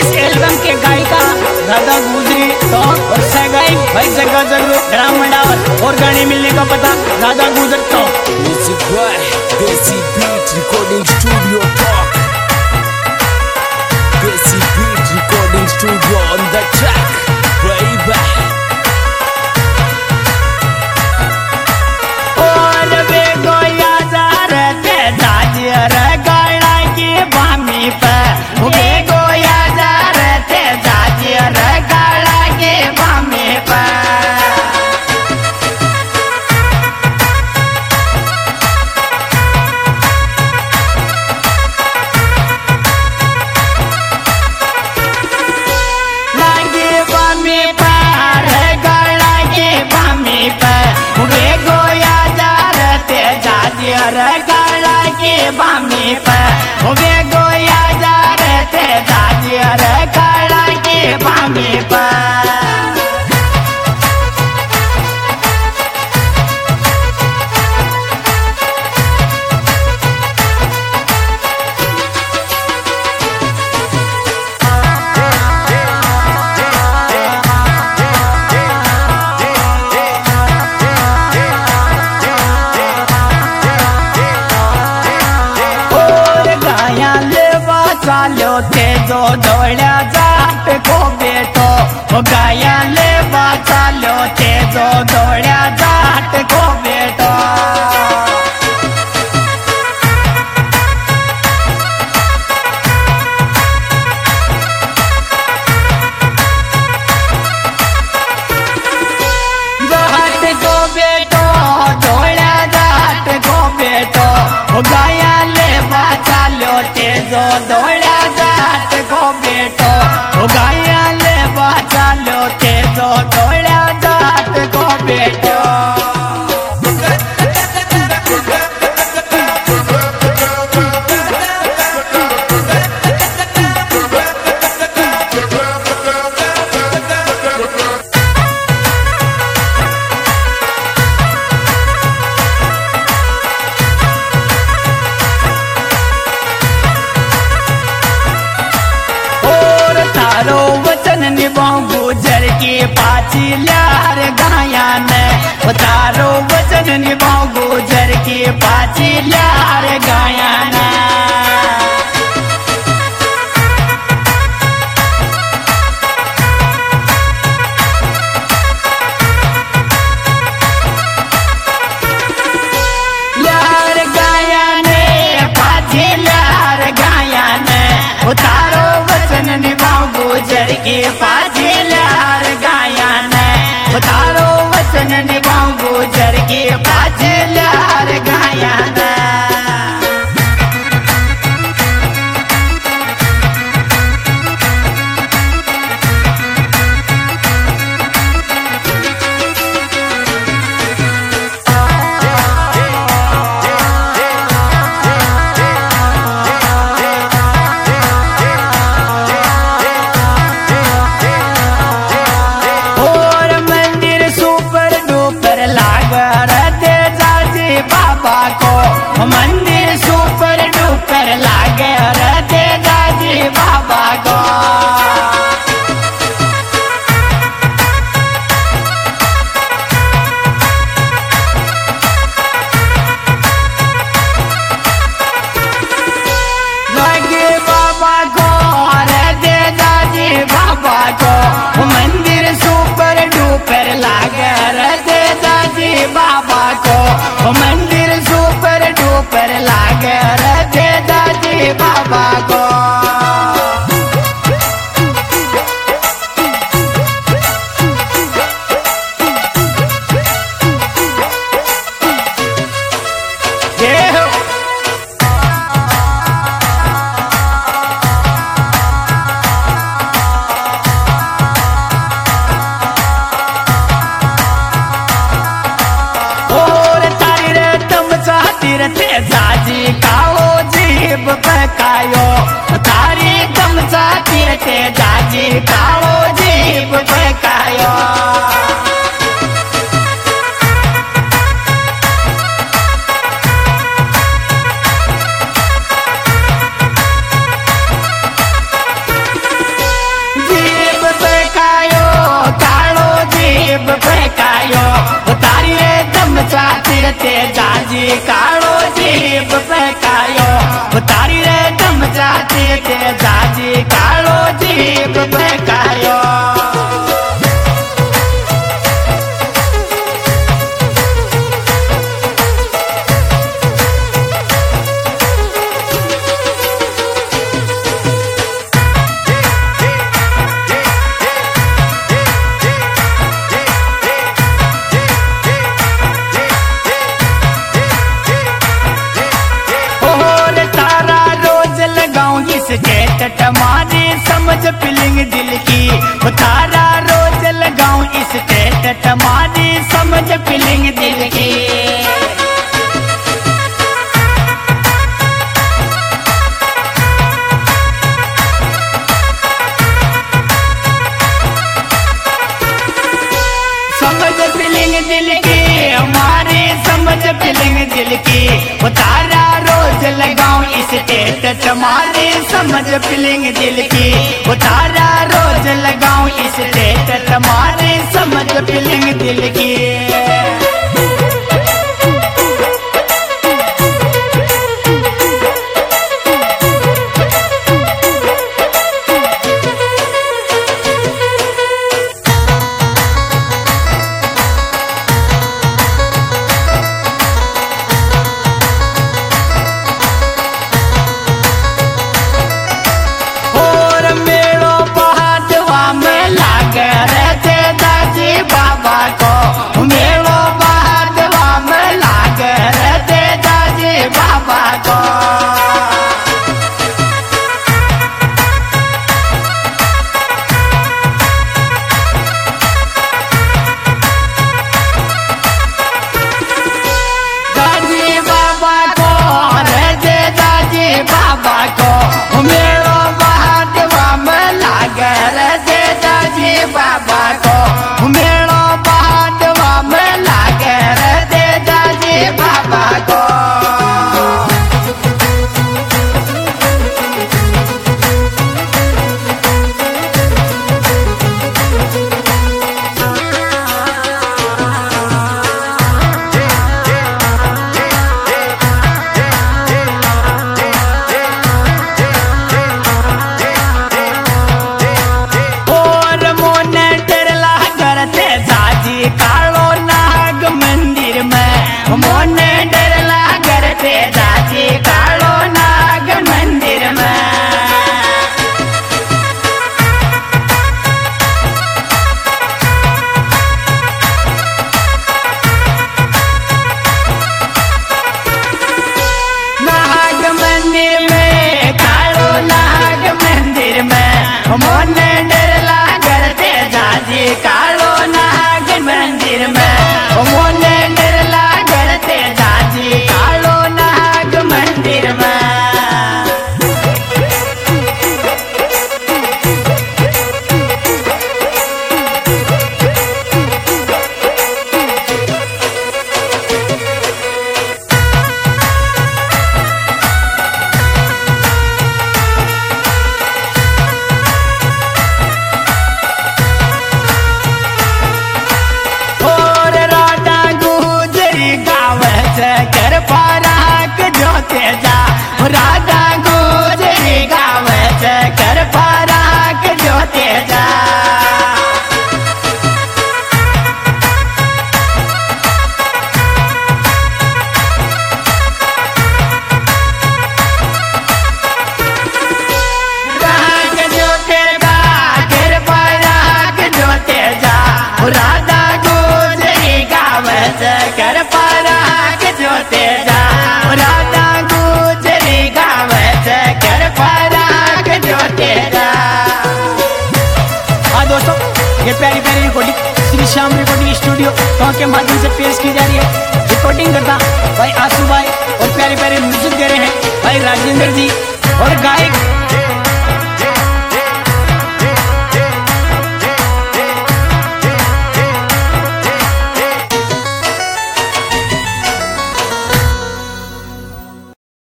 इस album के गायिका राधा गुजरी तो और सहगाई भाई जगह जगरू ग्राम मंडावर और गाने मिलने का पता राधा गुजर तो Music by Desi Beat Recording Studio Talk. Desi Beat Recording Studio on the track, baby. और वे गोया जा रहे जाजियर गाड़ा की बामी पे वे गोया जा रहे जाजियर गाड़ा के बामी पे गाड़ा के बामी पे वे गोया जा रहे थे जाजियर गाड़ा के बामी पे चालो थे जो दौड़ा जाट को बेटो गाया ले चालो थे जो दौड़ा जाट को बेटो जाट को बेटो दौड़ा जाट को बेटो गाया ले चालो थे जो दौड़ा जाट को बेटो गाया ले चालो थे जो दौड़ा जाट को बेटो गुजर के पाची लार गाया ने तारो वचन निभाओ गुजर के पाची लार गाया ने लार गाया ने पाची लार गाया ने तारो वचन निभाओ गुजर के पाची लार गाया ने तारो वचन निभाऊं गुजर के पाछे लार गाया ने ते जाजी कालो जीप फेंकायो तारी रे दम जाती ते जाजी कालो जीप फेंकायो स्टेट मारी समझ फीलिंग दिल की तारा रोज लगाऊं इस स्टेट मारी समझ फीलिंग दिल की समझ फीलिंग दिल की हमारी समझ फीलिंग दिल की तारा रोज लगाऊं इस स्टेट हमारी समझ फीलिंग दिल की तारा रोज लगाऊं इस स्टेट हमारी समझ फीलिंग दिल की श्याम रिकॉर्डिंग स्टूडियो के माध्यम से पेश की जा रही है। रिकॉर्डिंग करता भाई आशू भाई और प्यारे प्यारे म्यूजिक दे रहे हैं भाई राजेंद्र जी और गायक